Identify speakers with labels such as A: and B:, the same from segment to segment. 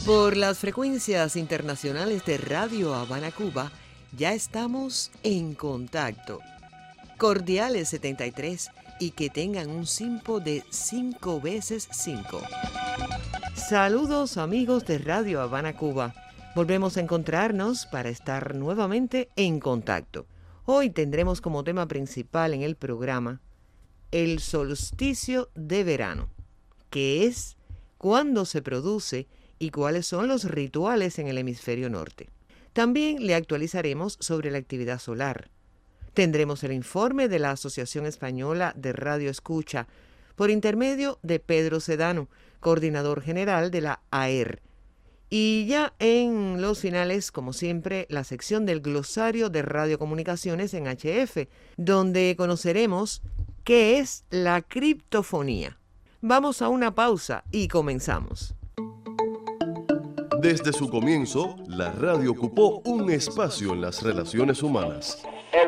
A: Por las frecuencias internacionales de Radio Habana, Cuba, ya estamos en contacto. Cordiales 73 y que tengan un simpo de 5 veces 5. Saludos amigos de Radio Habana, Cuba. Volvemos a encontrarnos para estar nuevamente en contacto. Hoy tendremos como tema principal en el programa el solsticio de verano, que es cuándo se produce y cuáles son los rituales en el hemisferio norte. También le actualizaremos sobre la actividad solar. Tendremos el informe de la Asociación Española de Radio Escucha por intermedio de Pedro Sedano, coordinador general de la AER. Y ya en los finales, como siempre, la sección del glosario de radiocomunicaciones en HF, donde conoceremos qué es la criptofonía. Vamos a una pausa y comenzamos.
B: Desde su comienzo, la radio ocupó un espacio en las relaciones humanas.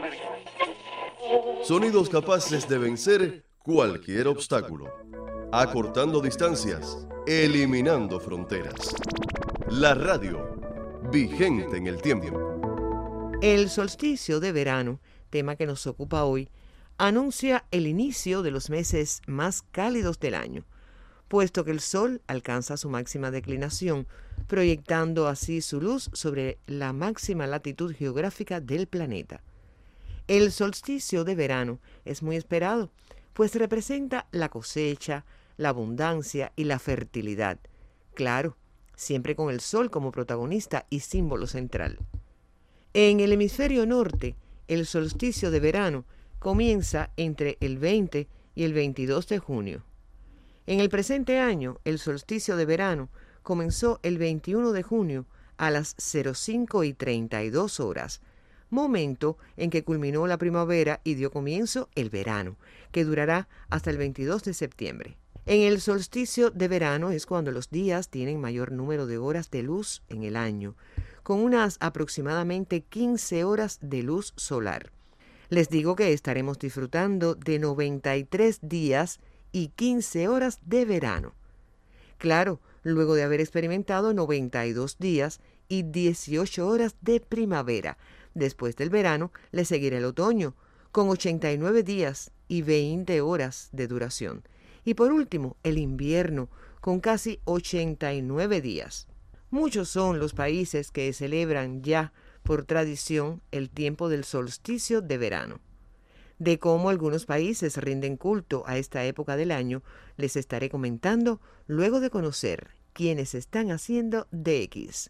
B: Sonidos capaces de vencer cualquier obstáculo, acortando distancias, eliminando fronteras. La radio, vigente en el tiempo.
A: El solsticio de verano, tema que nos ocupa hoy, anuncia el inicio de los meses más cálidos del año, puesto que el Sol alcanza su máxima declinación, proyectando así su luz sobre la máxima latitud geográfica del planeta. El solsticio de verano es muy esperado, pues representa la cosecha, la abundancia y la fertilidad. Claro, siempre con el Sol como protagonista y símbolo central. En el hemisferio norte, el solsticio de verano comienza entre el 20 y el 22 de junio. En el presente año, el solsticio de verano comenzó el 21 de junio a las 05:32 horas, momento en que culminó la primavera y dio comienzo el verano, que durará hasta el 22 de septiembre. En el solsticio de verano es cuando los días tienen mayor número de horas de luz en el año, con unas aproximadamente 15 horas de luz solar. Les digo que estaremos disfrutando de 93 días y 15 horas de verano. Claro, luego de haber experimentado 92 días y 18 horas de primavera. Después del verano le seguirá el otoño, con 89 días y 20 horas de duración. Y por último, el invierno, con casi 89 días. Muchos son los países que celebran ya, por tradición, el tiempo del solsticio de verano. De cómo algunos países rinden culto a esta época del año, les estaré comentando luego de conocer quiénes están haciendo DX.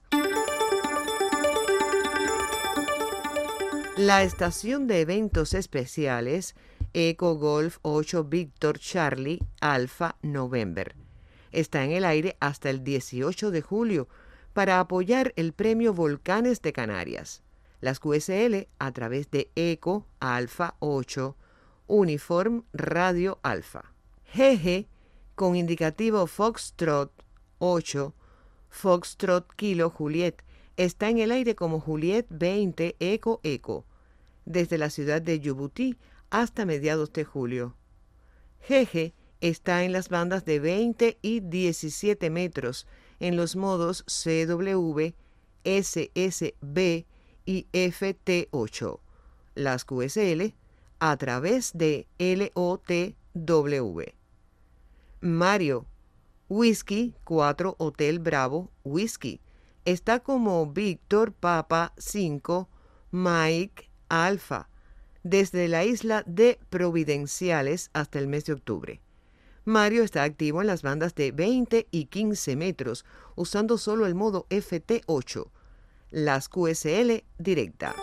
A: La estación de eventos especiales Eco Golf 8 Victor Charlie Alpha November está en el aire hasta el 18 de julio para apoyar el premio Volcanes de Canarias. Las QSL a través de Eco Alfa 8 Uniform Radio Alfa. GG con indicativo Foxtrot 8 Foxtrot Kilo Juliet está en el aire como Juliet 20 Eco Eco desde la ciudad de Yubutí hasta mediados de julio. GG está en las bandas de 20 y 17 metros en los modos CW, SSB y FT8, las QSL a través de LOTW. Mario, Whisky 4 Hotel Bravo Whisky, está como Víctor Papa 5 Mike Alpha, desde la isla de Providenciales hasta el mes de octubre. Mario está activo en las bandas de 20 y 15 metros, usando solo el modo FT8, las QSL directa.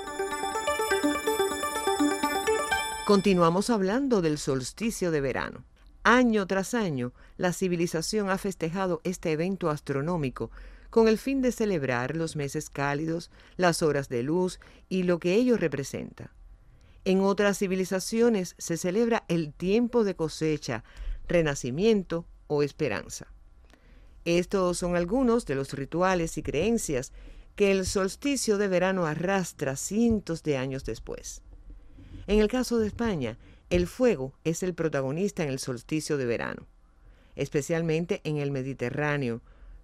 A: Continuamos hablando del solsticio de verano. Año tras año, la civilización ha festejado este evento astronómico con el fin de celebrar los meses cálidos, las horas de luz y lo que ello representa. En otras civilizaciones se celebra el tiempo de cosecha, renacimiento o esperanza. Estos son algunos de los rituales y creencias que el solsticio de verano arrastra cientos de años después. En el caso de España, el fuego es el protagonista en el solsticio de verano, especialmente en el Mediterráneo.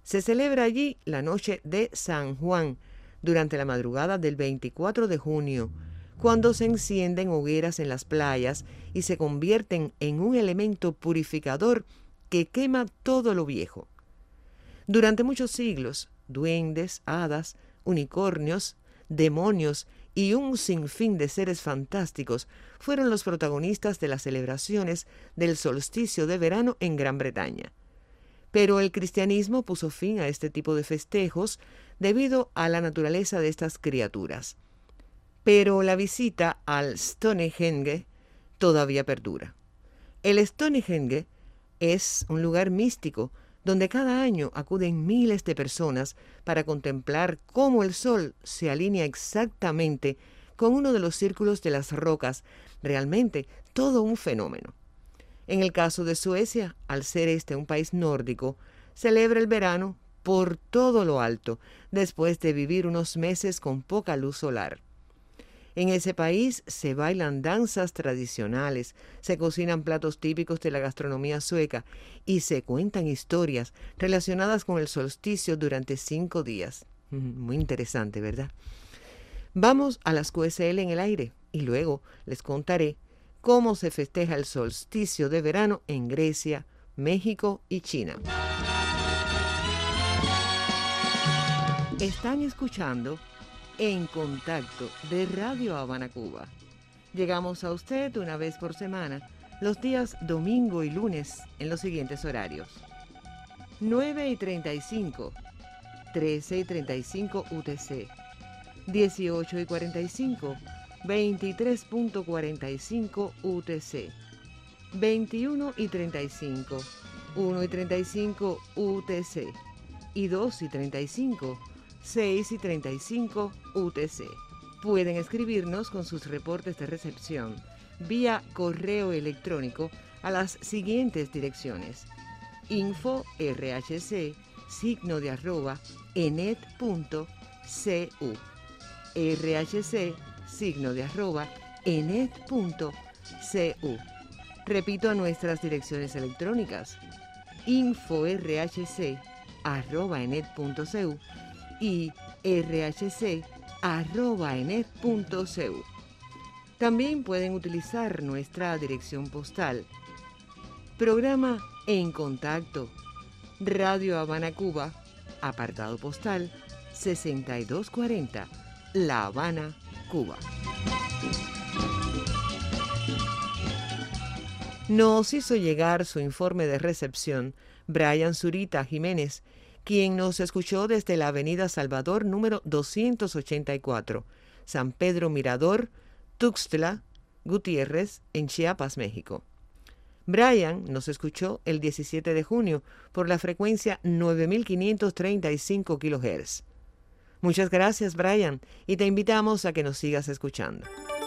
A: Se celebra allí la noche de San Juan, durante la madrugada del 24 de junio, cuando se encienden hogueras en las playas y se convierten en un elemento purificador que quema todo lo viejo. Durante muchos siglos, duendes, hadas, unicornios, demonios y un sinfín de seres fantásticos fueron los protagonistas de las celebraciones del solsticio de verano en Gran Bretaña. Pero el cristianismo puso fin a este tipo de festejos debido a la naturaleza de estas criaturas. Pero la visita al Stonehenge todavía perdura. El Stonehenge es un lugar místico donde cada año acuden miles de personas para contemplar cómo el sol se alinea exactamente con uno de los círculos de las rocas, realmente todo un fenómeno. En el caso de Suecia, al ser este un país nórdico, celebra el verano por todo lo alto, después de vivir unos meses con poca luz solar. En ese país se bailan danzas tradicionales, se cocinan platos típicos de la gastronomía sueca y se cuentan historias relacionadas con el solsticio durante 5 días. Muy interesante, ¿verdad? Vamos a las QSL en el aire y luego les contaré cómo se festeja el solsticio de verano en Grecia, México y China. Están escuchando En Contacto de Radio Habana, Cuba. Llegamos a usted una vez por semana, los días domingo y lunes, en los siguientes horarios: 9:35, 13:35 UTC, 18:45, 23:45 UTC, 21:35, 1:35 UTC y 2:35, 6:35 UTC. Pueden escribirnos con sus reportes de recepción vía correo electrónico a las siguientes direcciones: info@rhc @enet.cu, rhc @enet.cu. Repito a nuestras direcciones electrónicas: info@rhc@enet.cu y rhc@enet.cu. También pueden utilizar nuestra dirección postal. Programa En Contacto, Radio Habana, Cuba, apartado postal 6240, La Habana, Cuba. Nos hizo llegar su informe de recepción Brian Zurita Jiménez, quien nos escuchó desde la avenida Salvador número 284, San Pedro Mirador, Tuxtla Gutiérrez, en Chiapas, México. Brian nos escuchó el 17 de junio por la frecuencia 9535 kHz. Muchas gracias, Brian, y te invitamos a que nos sigas escuchando.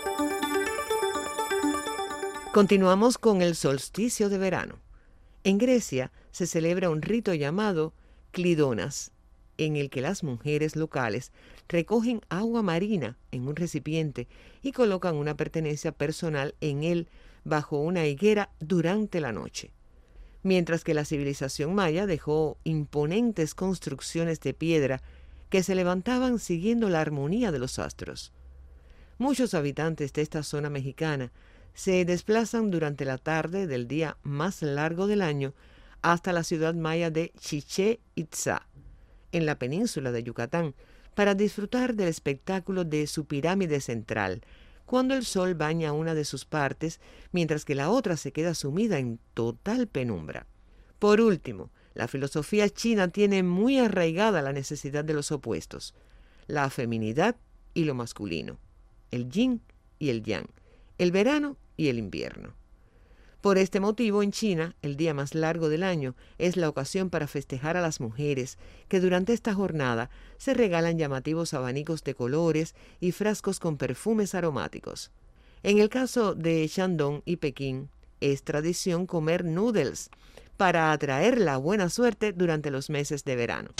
A: Continuamos con el solsticio de verano. En Grecia se celebra un rito llamado Clidonas, en el que las mujeres locales recogen agua marina en un recipiente y colocan una pertenencia personal en él bajo una higuera durante la noche. Mientras que la civilización maya dejó imponentes construcciones de piedra que se levantaban siguiendo la armonía de los astros. Muchos habitantes de esta zona mexicana se desplazan durante la tarde del día más largo del año hasta la ciudad maya de Chichén Itzá, en la península de Yucatán, para disfrutar del espectáculo de su pirámide central, cuando el sol baña una de sus partes, mientras que la otra se queda sumida en total penumbra. Por último, la filosofía china tiene muy arraigada la necesidad de los opuestos, la feminidad y lo masculino, el yin y el yang, el verano y el invierno. Por este motivo, en China, el día más largo del año es la ocasión para festejar a las mujeres, que durante esta jornada se regalan llamativos abanicos de colores y frascos con perfumes aromáticos. En el caso de Shandong y Pekín, es tradición comer noodles para atraer la buena suerte durante los meses de verano.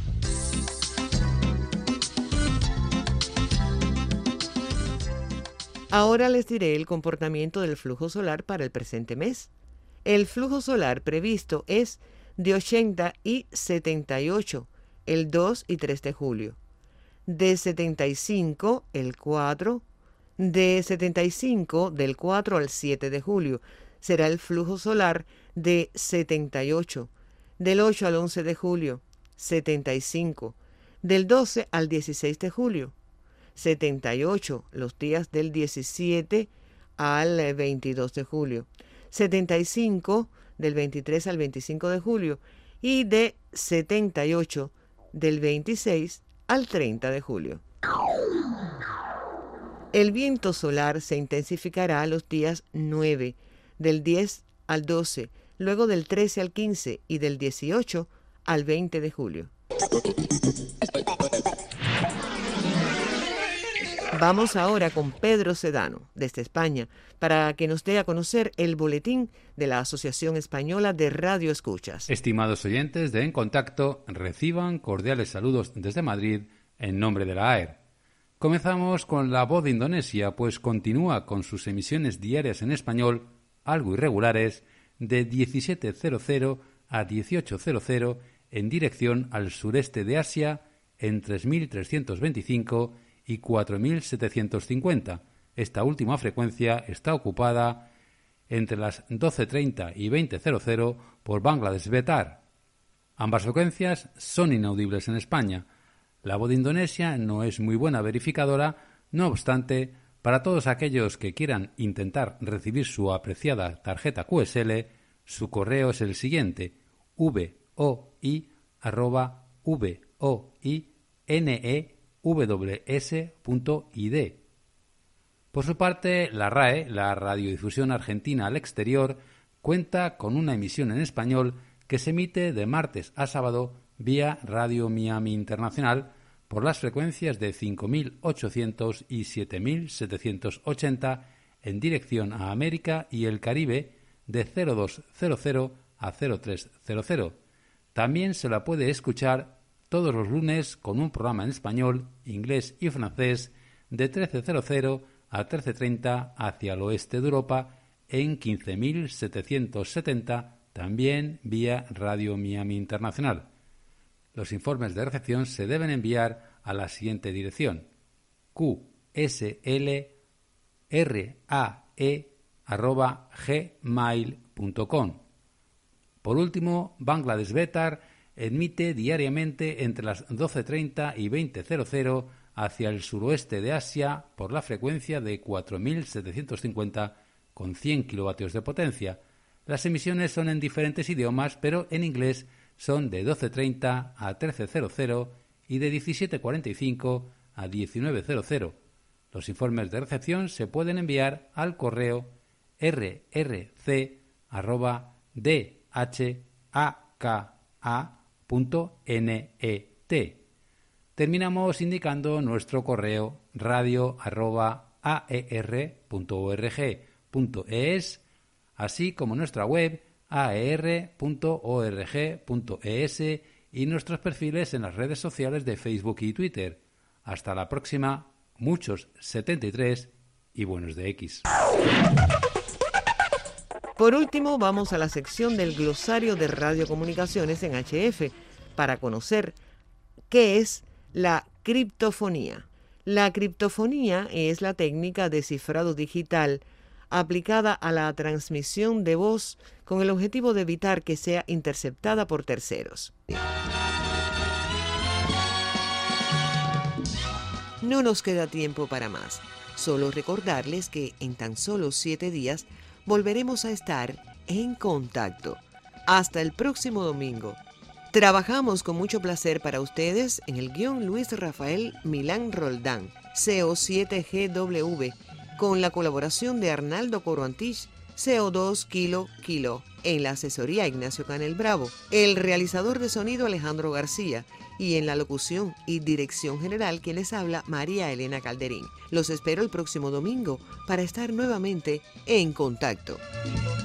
A: Ahora les diré el comportamiento del flujo solar para el presente mes. El flujo solar previsto es de 80 y 78 el 2 y 3 de julio, de 75 el 4, de 75 del 4 al 7 de julio. Será el flujo solar de 78, del 8 al 11 de julio, 75, del 12 al 16 de julio, 78 los días del 17 al 22 de julio, 75 del 23 al 25 de julio y de 78 del 26 al 30 de julio. El viento solar se intensificará los días 9, del 10 al 12, luego del 13 al 15 y del 18 al 20 de julio. Vamos ahora con Pedro Sedano, desde España, para que nos dé a conocer el boletín de la Asociación Española de Radio Escuchas.
C: Estimados oyentes de En Contacto, reciban cordiales saludos desde Madrid en nombre de la AER. Comenzamos con La Voz de Indonesia, pues continúa con sus emisiones diarias en español, algo irregulares, de 17:00 a 18:00 en dirección al sureste de Asia en 3.325 y 4.750. Esta última frecuencia está ocupada entre las 12:30 y 20:00 por Bangladesh Betar. Ambas frecuencias son inaudibles en España. La Voz de Indonesia no es muy buena verificadora, no obstante, para todos aquellos que quieran intentar recibir su apreciada tarjeta QSL, su correo es el siguiente: voi@voinews.id. Por su parte, la RAE, la Radiodifusión Argentina al Exterior, cuenta con una emisión en español que se emite de martes a sábado vía Radio Miami Internacional por las frecuencias de 5.800 y 7.780 en dirección a América y el Caribe de 0200 a 0300. También se la puede escuchar todos los lunes con un programa en español, inglés y francés de 13:00 a 13:30 hacia el oeste de Europa en 15.770, también vía Radio Miami Internacional. Los informes de recepción se deben enviar a la siguiente dirección: qslrae@gmail.com. Por último, Bangladesh Betar emite diariamente entre las 12:30 y 20:00 hacia el suroeste de Asia por la frecuencia de 4.750 con 100 kilovatios de potencia. Las emisiones son en diferentes idiomas, pero en inglés son de 12:30 a 13:00 y de 17:45 a 19:00. Los informes de recepción se pueden enviar al correo rrc@dhaka.net. Terminamos indicando nuestro correo radio@aer.org.es, así como nuestra web aer.org.es y nuestros perfiles en las redes sociales de Facebook y Twitter. Hasta la próxima, muchos 73 y buenos de X.
A: Por último, vamos a la sección del glosario de radiocomunicaciones en HF para conocer qué es la criptofonía. La criptofonía es la técnica de cifrado digital aplicada a la transmisión de voz con el objetivo de evitar que sea interceptada por terceros. No nos queda tiempo para más. Solo recordarles que en tan solo 7 días volveremos a estar en contacto. Hasta el próximo domingo. Trabajamos con mucho placer para ustedes en el guión Luis Rafael Milán Roldán, CO7GW, con la colaboración de Arnaldo Coroantich, CO2 Kilo, en la asesoría Ignacio Canel Bravo, el realizador de sonido Alejandro García, y en la locución y dirección general quien les habla María Elena Calderín. Los espero el próximo domingo para estar nuevamente en contacto.